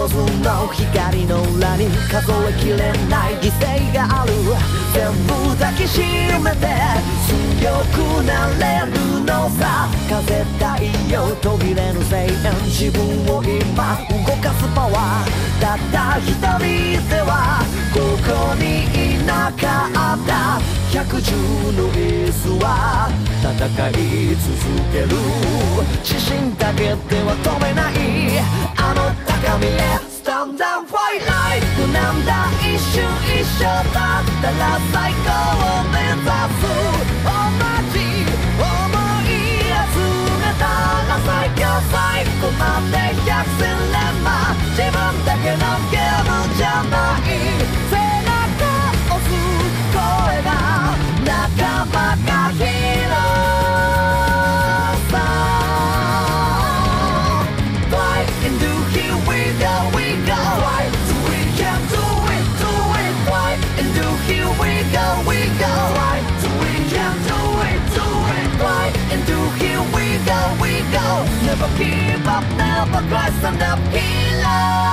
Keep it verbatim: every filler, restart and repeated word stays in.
つの光の裏に数えきれない犠牲がある。全部抱きしめて強くなれるのさ。風太陽途切れぬ声援、自分を今動かすパワー。たった一人ではここにいなかった。百獣のエースは戦い続ける。自信だけでは止めない、あの高みへスタンダンファイライトなんだ。一瞬一緒だったら最高を目指す。同じ思い集めたら最強最後まで百戦錬磨。自分だけのゲームじゃない、背中押す声が仲間がヒーローさ。 Fly and do here we go we go Fly so we can do it do it Fly and do here we go we go Fly so we can do it do it Fly and do here we go we go Never give up never cry stand up hero